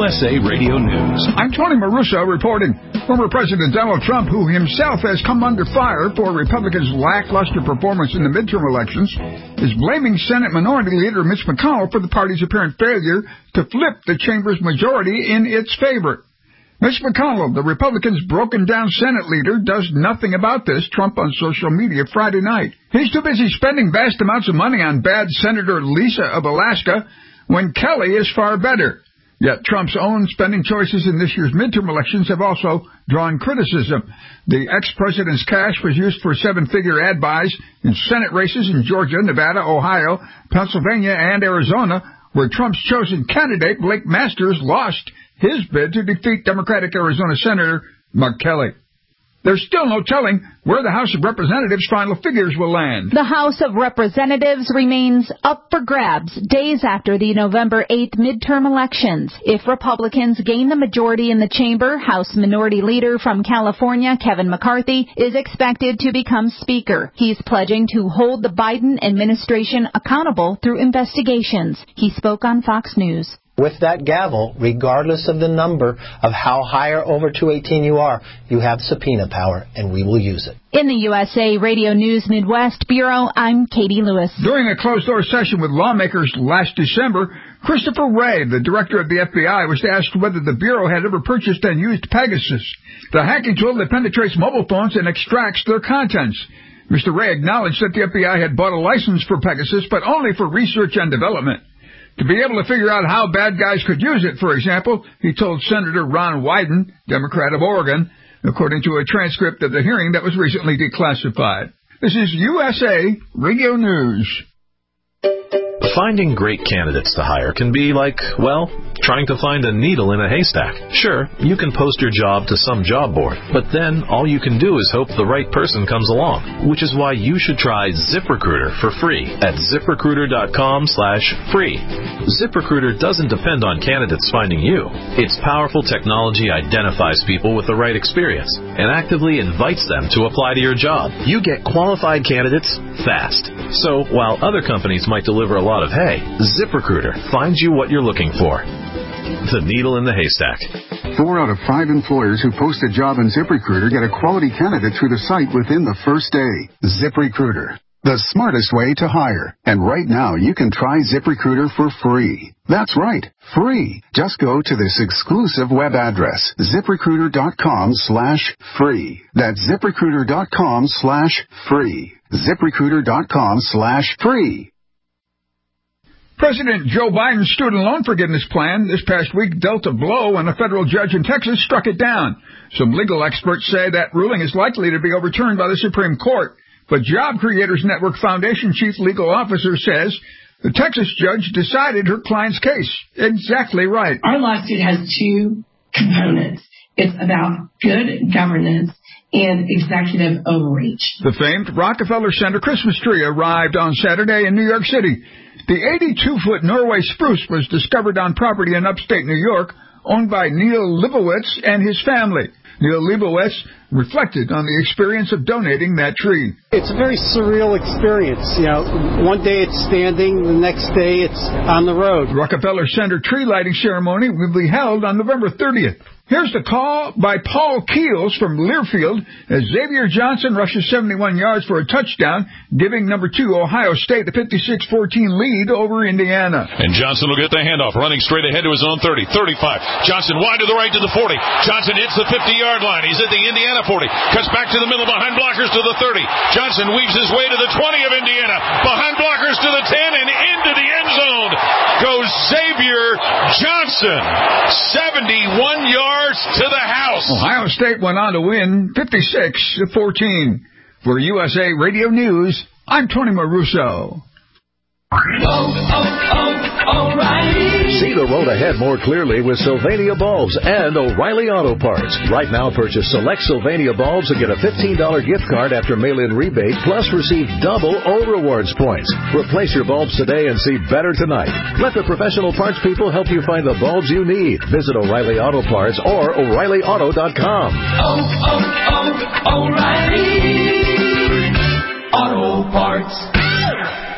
USA Radio News. I'm Tony Maruso reporting. Former President Donald Trump, who himself has come under fire for Republicans' lackluster performance in the midterm elections, is blaming Senate Minority Leader Mitch McConnell for the party's apparent failure to flip the chamber's majority in its favor. Mitch McConnell, the Republicans' broken-down Senate leader, does nothing about this, Trump on social media Friday night. He's too busy spending vast amounts of money on bad Senator Lisa of Alaska when Kelly is far better. Yet Trump's own spending choices in this year's midterm elections have also drawn criticism. The ex-president's cash was used for seven-figure ad buys in Senate races in Georgia, Nevada, Ohio, Pennsylvania, and Arizona, where Trump's chosen candidate, Blake Masters, lost his bid to defeat Democratic Arizona Senator Mark Kelly. There's still no telling where the House of Representatives' final figures will land. The House of Representatives remains up for grabs days after the November 8th midterm elections. If Republicans gain the majority in the chamber, House Minority Leader from California, Kevin McCarthy, is expected to become Speaker. He's pledging to hold the Biden administration accountable through investigations. He spoke on Fox News. With that gavel, regardless of the number of how high or over 218 you are, you have subpoena power, and we will use it. In the USA Radio News Midwest Bureau, I'm Katie Lewis. During a closed-door session with lawmakers last December, Christopher Wray, the director of the FBI, was asked whether the Bureau had ever purchased and used Pegasus, the hacking tool that penetrates mobile phones and extracts their contents. Mr. Wray acknowledged that the FBI had bought a license for Pegasus, but only for research and development. To be able to figure out how bad guys could use it, for example, he told Senator Ron Wyden, Democrat of Oregon, according to a transcript of the hearing that was recently declassified. This is USA Radio News. Finding great candidates to hire can be like, well, trying to find a needle in a haystack. Sure, you can post your job to some job board, but then all you can do is hope the right person comes along, which is why you should try ZipRecruiter for free at ZipRecruiter.com/free. ZipRecruiter doesn't depend on candidates finding you. Its powerful technology identifies people with the right experience and actively invites them to apply to your job. You get qualified candidates fast. So while other companies might deliver a lot of hay, ZipRecruiter finds you what you're looking for. The needle in the haystack. 4 out of 5 employers who post a job in ZipRecruiter get a quality candidate through the site within the first day. ZipRecruiter, the smartest way to hire. And right now, you can try ZipRecruiter for free. That's right, free. Just go to this exclusive web address, ZipRecruiter.com/free. That's ZipRecruiter.com/free. ZipRecruiter.com/free. President Joe Biden's student loan forgiveness plan this past week dealt a blow when a federal judge in Texas struck it down. Some legal experts say that ruling is likely to be overturned by the Supreme Court. But Job Creators Network Foundation chief legal officer says the Texas judge decided her client's case. Exactly right. Our lawsuit has 2 components. It's about good governance and executive overreach. The famed Rockefeller Center Christmas tree arrived on Saturday in New York City. The 82-foot Norway spruce was discovered on property in upstate New York, owned by Neil Leibowitz and his family. Neil Leibowitz reflected on the experience of donating that tree. It's a very surreal experience. You know, one day it's standing, the next day it's on the road. The Rockefeller Center tree lighting ceremony will be held on November 30th. Here's the call by Paul Keels from Learfield as Xavier Johnson rushes 71 yards for a touchdown, giving number 2 Ohio State the 56-14 lead over Indiana. And Johnson will get the handoff, running straight ahead to his own 30, 35. Johnson wide to the right to the 40. Johnson hits the 50-yard line. He's at the Indiana 40. Cuts back to the middle behind blockers to the 30. Johnson weaves his way to the 20 of Indiana. Behind blockers to the 10 and into the end zone goes Xavier Johnson. 71 yards to the house. Ohio State went on to win 56-14. For USA Radio News, I'm Tony Maruso. O'Reilly. See the road ahead more clearly with Sylvania Bulbs and O'Reilly Auto Parts. Right now, purchase select Sylvania bulbs and get a $15 gift card after mail-in rebate, plus receive double O Rewards points. Replace your bulbs today and see better tonight. Let the professional parts people help you find the bulbs you need. Visit O'Reilly Auto Parts or O'ReillyAuto.com. O'Reilly Auto Parts.